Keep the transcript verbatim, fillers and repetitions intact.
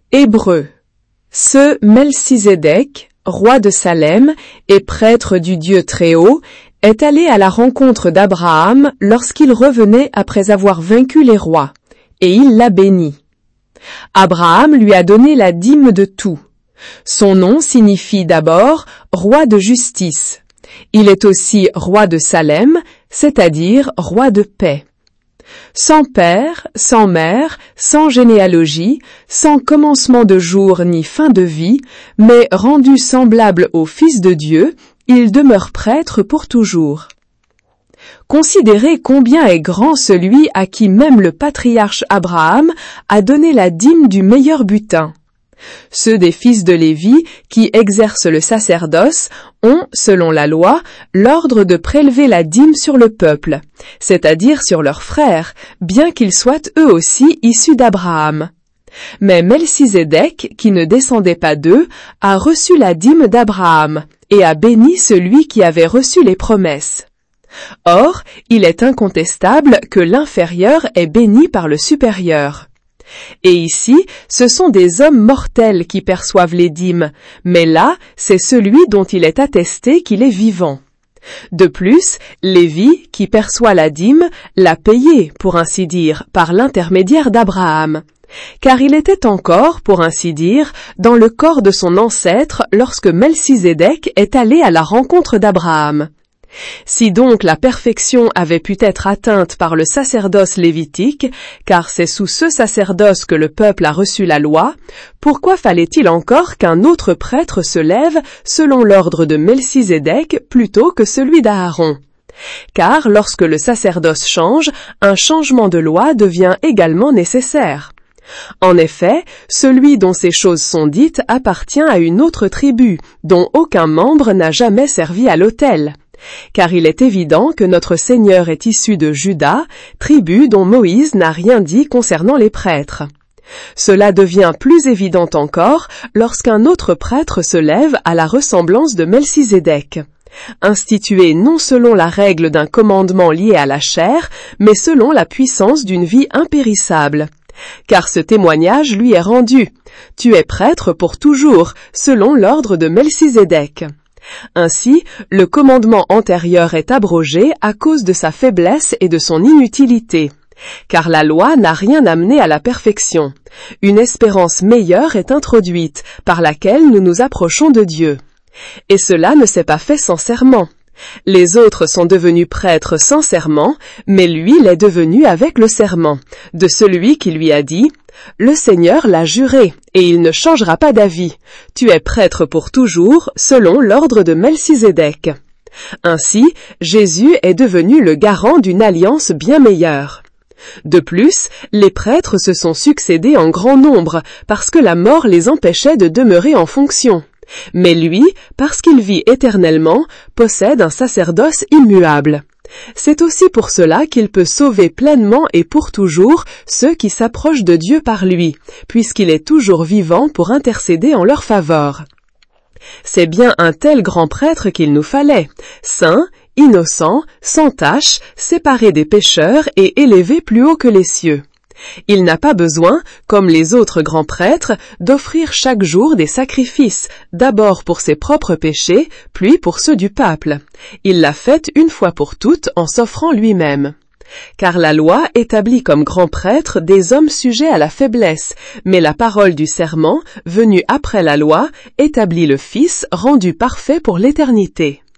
Hébreux. Ce Melchizedek, roi de Salem et prêtre du Dieu Très-Haut, est allé à la rencontre d'Abraham lorsqu'il revenait après avoir vaincu les rois, et il l'a béni. Abraham lui a donné la dîme de tout. Son nom signifie d'abord « roi de justice ». Il est aussi roi de Salem, c'est-à-dire roi de paix. Sans père, sans mère, sans généalogie, sans commencement de jour ni fin de vie, mais rendu semblable au Fils de Dieu, il demeure prêtre pour toujours. Considérez combien est grand celui à qui même le patriarche Abraham a donné la dîme du meilleur butin. Ceux des fils de Lévi qui exercent le sacerdoce ont, selon la loi, l'ordre de prélever la dîme sur le peuple, c'est-à-dire sur leurs frères, bien qu'ils soient eux aussi issus d'Abraham. Mais Melchizedek, qui ne descendait pas d'eux, a reçu la dîme d'Abraham et a béni celui qui avait reçu les promesses. Or, il est incontestable que l'inférieur est béni par le supérieur. Et ici, ce sont des hommes mortels qui perçoivent les dîmes, mais là, c'est celui dont il est attesté qu'il est vivant. De plus, Lévi, qui perçoit la dîme, l'a payée, pour ainsi dire, par l'intermédiaire d'Abraham, car il était encore, pour ainsi dire, dans le corps de son ancêtre lorsque Melchizedek est allé à la rencontre d'Abraham. Si donc la perfection avait pu être atteinte par le sacerdoce lévitique, car c'est sous ce sacerdoce que le peuple a reçu la loi, pourquoi fallait-il encore qu'un autre prêtre se lève selon l'ordre de Melchizedek plutôt que celui d'Aaron? Car lorsque le sacerdoce change, un changement de loi devient également nécessaire. En effet, celui dont ces choses sont dites appartient à une autre tribu, dont aucun membre n'a jamais servi à l'autel. Car il est évident que notre Seigneur est issu de Juda, tribu dont Moïse n'a rien dit concernant les prêtres. Cela devient plus évident encore lorsqu'un autre prêtre se lève à la ressemblance de Melchizedek, institué non selon la règle d'un commandement lié à la chair, mais selon la puissance d'une vie impérissable. Car ce témoignage lui est rendu. Tu es prêtre pour toujours, selon l'ordre de Melchizedek. Ainsi, le commandement antérieur est abrogé à cause de sa faiblesse et de son inutilité. Car la loi n'a rien amené à la perfection. Une espérance meilleure est introduite, par laquelle nous nous approchons de Dieu. Et cela ne s'est pas fait sans serment. Les autres sont devenus prêtres sans serment, mais lui l'est devenu avec le serment, de celui qui lui a dit « Le Seigneur l'a juré, et il ne changera pas d'avis. Tu es prêtre pour toujours, selon l'ordre de Melchizedek. » Ainsi, Jésus est devenu le garant d'une alliance bien meilleure. De plus, les prêtres se sont succédés en grand nombre, parce que la mort les empêchait de demeurer en fonction. Mais lui, parce qu'il vit éternellement, possède un sacerdoce immuable. C'est aussi pour cela qu'il peut sauver pleinement et pour toujours ceux qui s'approchent de Dieu par lui, puisqu'il est toujours vivant pour intercéder en leur faveur. C'est bien un tel grand prêtre qu'il nous fallait, saint, innocent, sans tache, séparé des pécheurs et élevé plus haut que les cieux. Il n'a pas besoin, comme les autres grands prêtres, d'offrir chaque jour des sacrifices, d'abord pour ses propres péchés, puis pour ceux du peuple. Il l'a fait une fois pour toutes en s'offrant lui-même. Car la loi établit comme grands prêtres des hommes sujets à la faiblesse, mais la parole du serment, venue après la loi, établit le Fils rendu parfait pour l'éternité.